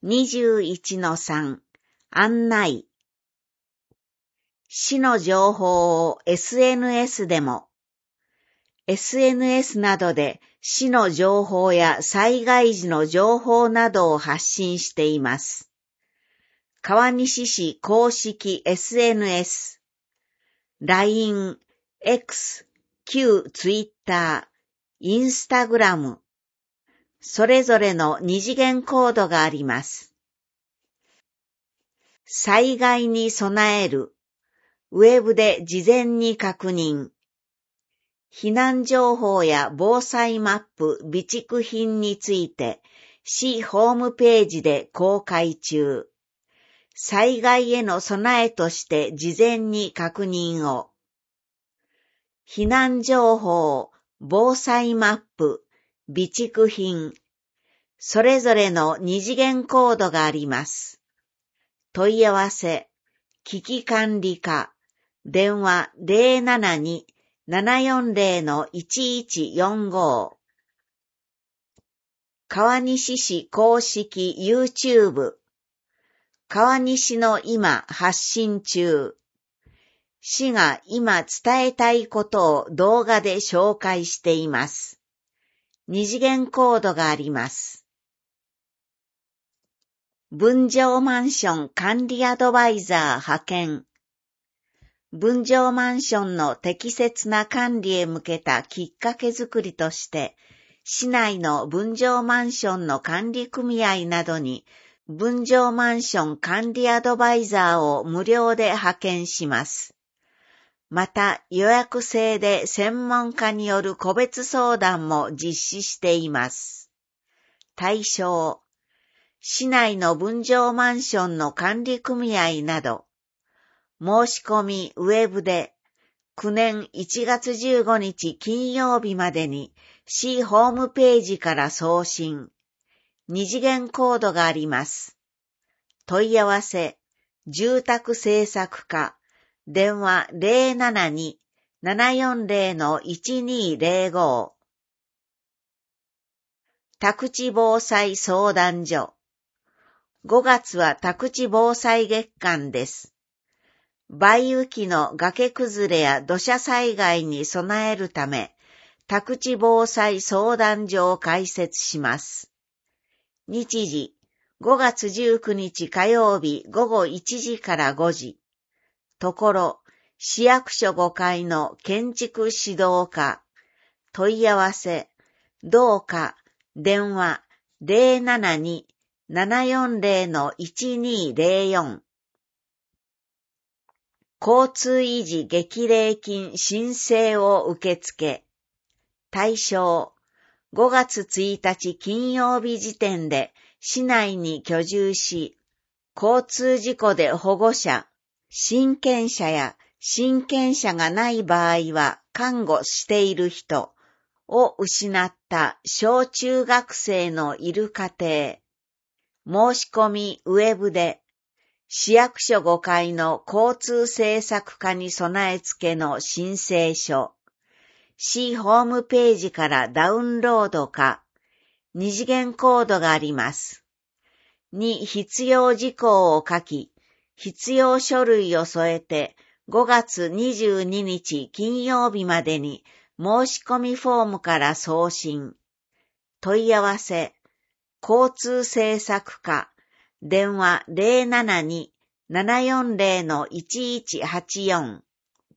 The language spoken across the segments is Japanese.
21-3 案内。市の情報を SNS でも。SNS などで市の情報や災害時の情報などを発信しています。川西市公式 SNS、LINE、X、旧 Twitter、Instagram、それぞれの二次元コードがあります。災害に備える。ウェブで事前に確認。避難情報や防災マップ、備蓄品について市ホームページで公開中。災害への備えとして事前に確認を。避難情報、防災マップ、備蓄品、それぞれの二次元コードがあります。問い合わせ、危機管理課、電話 072-740-1145。川西市公式 YouTube、川西の今発信中。市が今伝えたいことを動画で紹介しています。二次元コードがあります。分譲マンション管理アドバイザー派遣。分譲マンションの適切な管理へ向けたきっかけづくりとして、市内の分譲マンションの管理組合などに分譲マンション管理アドバイザーを無料で派遣します。また予約制で専門家による個別相談も実施しています。対象、市内の分譲マンションの管理組合など、申し込みウェブで9年1月15日金曜日までに市ホームページから送信。二次元コードがあります。問い合わせ、住宅政策課、電話 072-740-1205。宅地防災相談所。5月は宅地防災月間です。梅雨期の崖崩れや土砂災害に備えるため、宅地防災相談所を開設します。日時、5月19日火曜日午後1時から5時。ところ、市役所5階の建築指導課。問い合わせ、同課、電話 072-740-1204。交通維持激励金申請を受付。対象、5月1日金曜日時点で市内に居住し、交通事故で保護者、親権者や親権者がない場合は看護している人を失った小中学生のいる家庭。申し込みウェブで、市役所5階の交通政策課に備え付けの申請書。市ホームページからダウンロードか、二次元コードがあります。に必要事項を書き、必要書類を添えて5月22日金曜日までに申し込みフォームから送信。問い合わせ、交通政策課、電話 072-740-1184。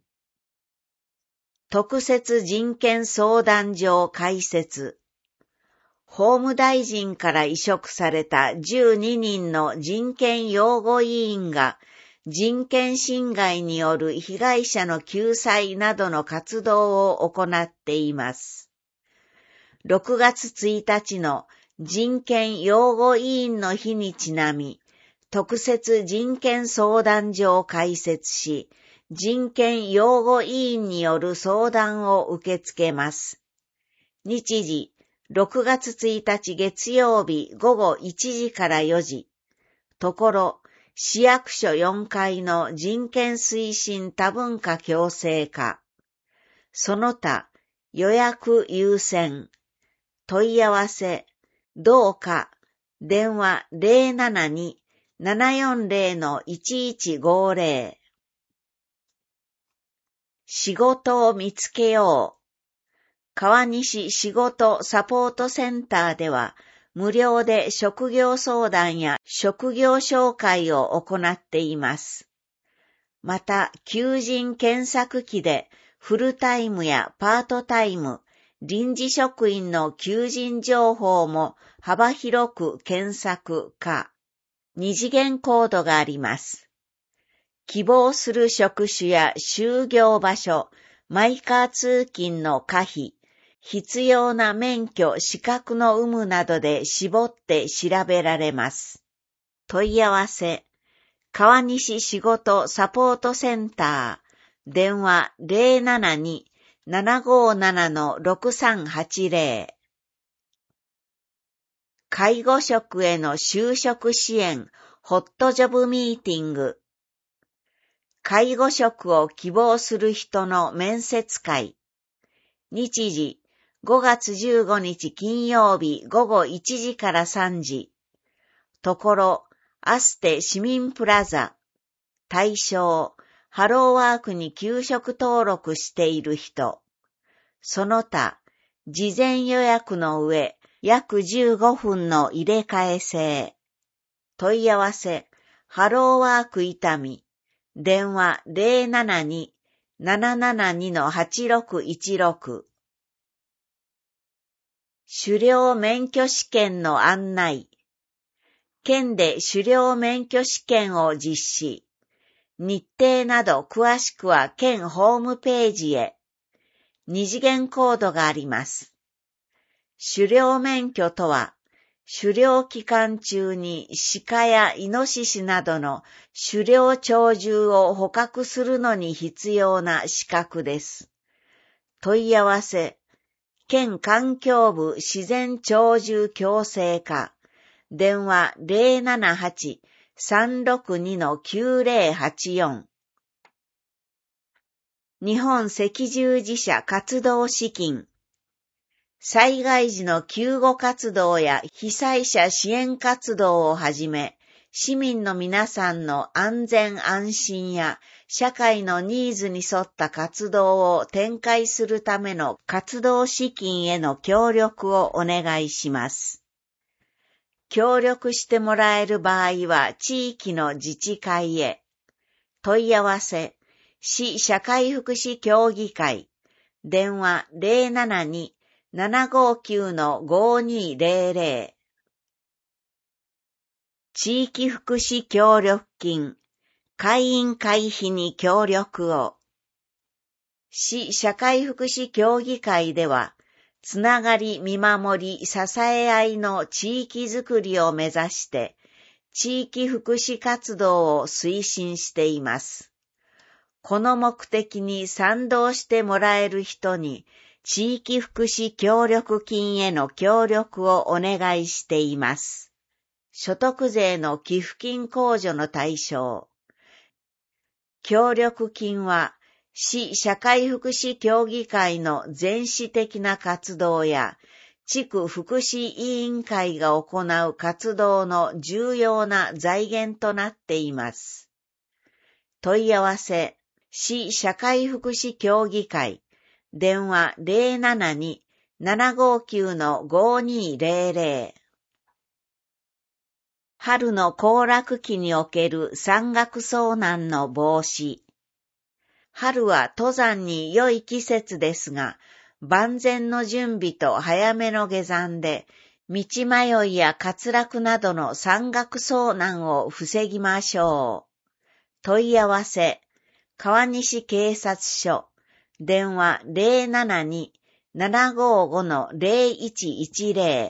特設人権相談所開設。法務大臣から委嘱された12人の人権擁護委員が人権侵害による被害者の救済などの活動を行っています。6月1日の人権擁護委員の日にちなみ、特設人権相談所を開設し、人権擁護委員による相談を受け付けます。日時、6月1日月曜日午後1時から4時。ところ、市役所4階の人権推進多文化共生課。その他、予約優先。問い合わせ、同課、 電話 072-740-1150。仕事を見つけよう。川西仕事サポートセンターでは、無料で職業相談や職業紹介を行っています。また、求人検索機でフルタイムやパートタイム、臨時職員の求人情報も幅広く検索可。二次元コードがあります。希望する職種や就業場所、マイカー通勤の可否、必要な免許・資格の有無などで絞って調べられます。問い合わせ、川西仕事サポートセンター、電話 072-757-6380。介護職への就職支援、ホットジョブミーティング。介護職を希望する人の面接会。日時、5月15日金曜日午後1時から3時。ところ、アステ市民プラザ。対象、ハローワークに休職登録している人。その他、事前予約の上、約15分の入れ替え制。問い合わせ、ハローワーク伊丹。電話 072-772-8616。狩猟免許試験の案内。県で狩猟免許試験を実施。日程など詳しくは県ホームページへ。二次元コードがあります。狩猟免許とは、狩猟期間中に鹿やイノシシなどの狩猟鳥獣を捕獲するのに必要な資格です。問い合わせ、県環境部自然鳥獣共生課、電話 078-362-9084。日本赤十字社活動資金。災害時の救護活動や被災者支援活動をはじめ、市民の皆さんの安全安心や社会のニーズに沿った活動を展開するための活動資金への協力をお願いします。協力してもらえる場合は地域の自治会へ。問い合わせ、市社会福祉協議会、電話 072-759-5200。地域福祉協力金、会員会費に協力を。市社会福祉協議会では、つながり見守り支え合いの地域づくりを目指して、地域福祉活動を推進しています。この目的に賛同してもらえる人に、地域福祉協力金への協力をお願いしています。所得税の寄付金控除の対象。協力金は、市社会福祉協議会の全市的な活動や、地区福祉委員会が行う活動の重要な財源となっています。問い合わせ、市社会福祉協議会、電話 072-759-5200。春の行楽期における山岳遭難の防止。春は登山に良い季節ですが、万全の準備と早めの下山で、道迷いや滑落などの山岳遭難を防ぎましょう。問い合わせ、川西警察署、電話 072-755-0110。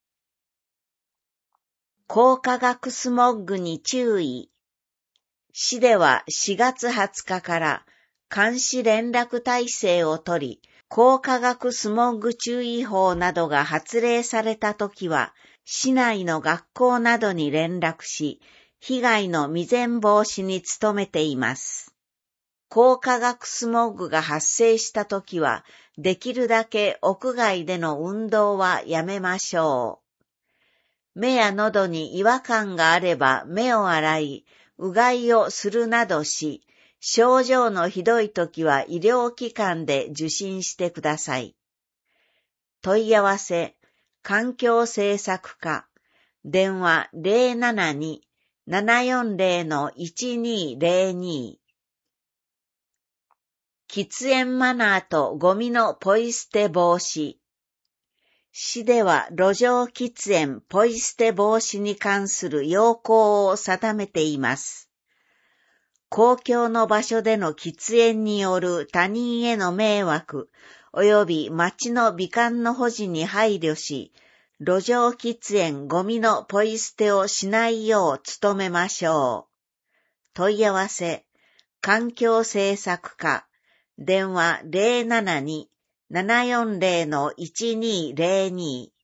光化学スモッグに注意。市では4月20日から監視連絡体制を取り、光化学スモッグ注意報などが発令されたときは、市内の学校などに連絡し、被害の未然防止に努めています。光化学スモッグが発生したときは、できるだけ屋外での運動はやめましょう。 目や喉に違和感があれば目を洗い、うがいをするなどし、症状のひどいときは医療機関で受診してください。問い合わせ、環境政策課、電話 072-740-1202。喫煙マナーとゴミのポイ捨て防止。市では路上喫煙ポイ捨て防止に関する要項を定めています。公共の場所での喫煙による他人への迷惑及び町の美観の保持に配慮し、路上喫煙ゴミのポイ捨てをしないよう努めましょう。問い合わせ、環境政策課、電話 072-740-1202。